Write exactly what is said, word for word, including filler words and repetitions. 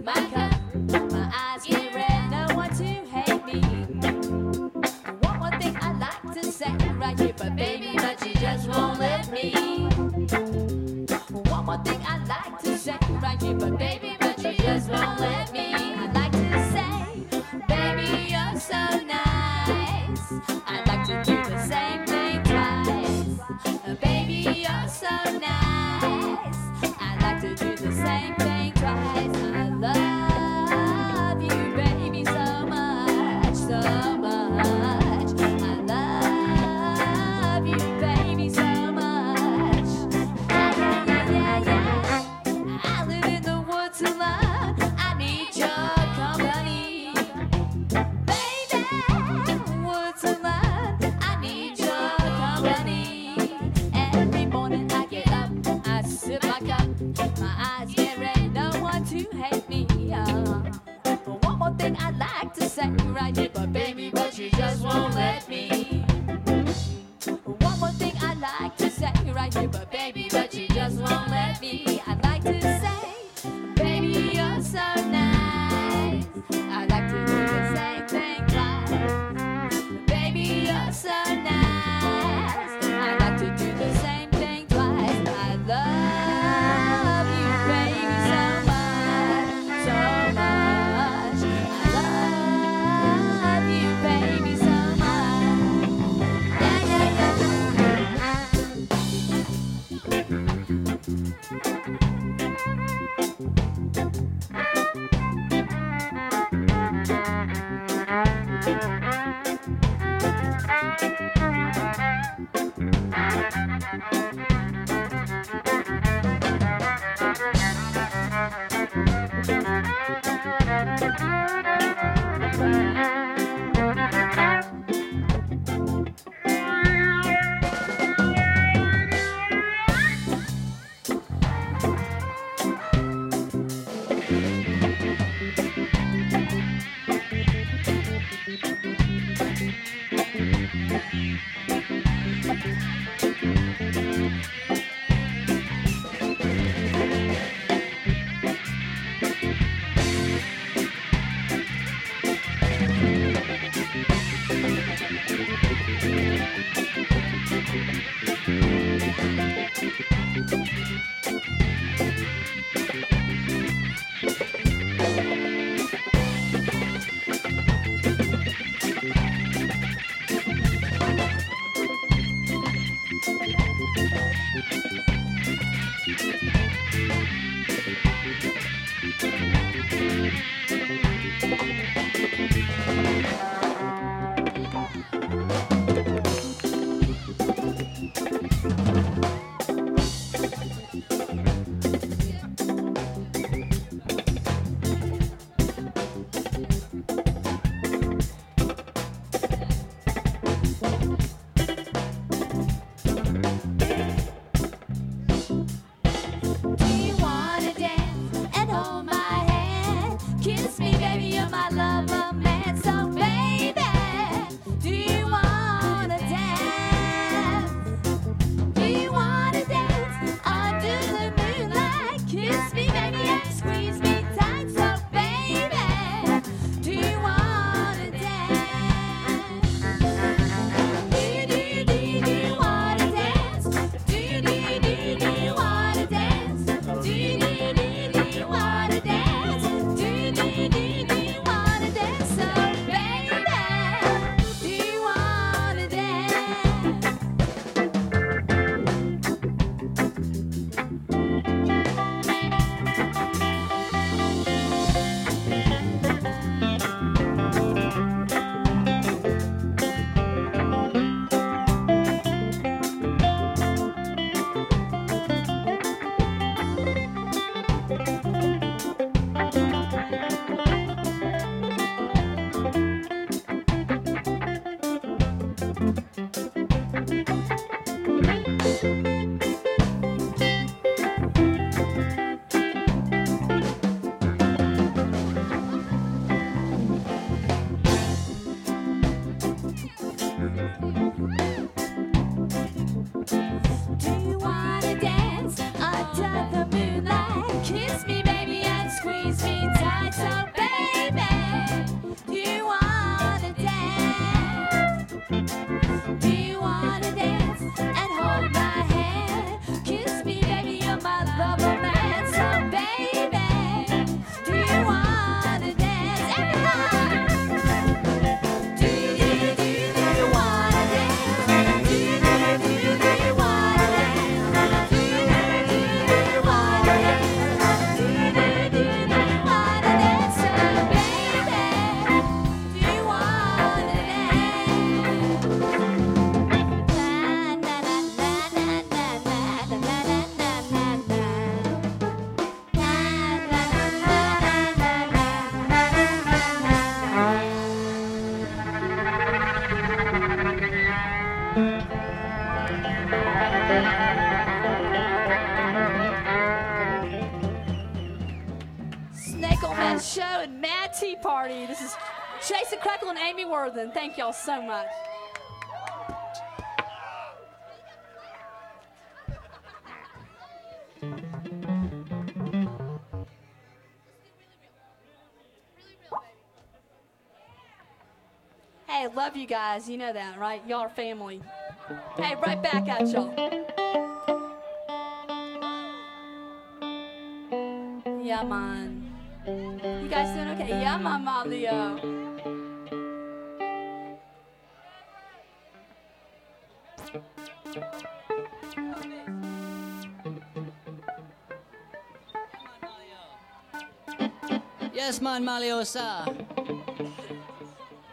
my cup, my eyes get red, no one to hate me. One more thing I like to say right here, but baby, but you just won't let me. One more thing I like to say right here, but baby, but you just won't let me. I like to say, baby, you're so nice. I'd like to do the same thing twice. Baby, you're so nice. I'd like to do the same thing twice. I love you, baby, so much, so much. I love you, baby, so much. Yeah, yeah, yeah, yeah. I live in the woods alone. I need your company, baby. Woods alone. I need your company. Every morning I get up, I sip my cup, my eyes get red, no one to hate me. Uh, one more thing I'd like to say right here, but baby, but you just won't let me. One more thing I'd like to say right here, but baby, but you just won't let me. I'd like to say, baby, you're so nice. I'd like to do the same thing twice. Baby, you're so nice. I'd like to do the same thing twice. I love you, baby, so much, so much. I love you, baby, so much. Yeah, So baby, do you wanna dance? Do you wanna dance and hold my hand? Kiss me, baby, you're my lover man. So baby, do you wanna dance? Everybody! Do you, do you, do you, do you wanna dance? Do you, do you, do you, do you wanna dance? Do you, do you, do you, do you wanna dance? Do you, do you, do you, do you wanna dance? So baby, do you wanna dance? Na na na na na na na na na na na na. Na na na na na Snake on Man Show and Mad Tea Party. This is Jason Crackle and Amy Worthen. Thank y'all so much. Hey, love you guys. You know that, right? Y'all are family. Hey, right back at y'all. Yeah, man. You guys doing okay? Yeah, man, Leo. Yes, man, Maliosa.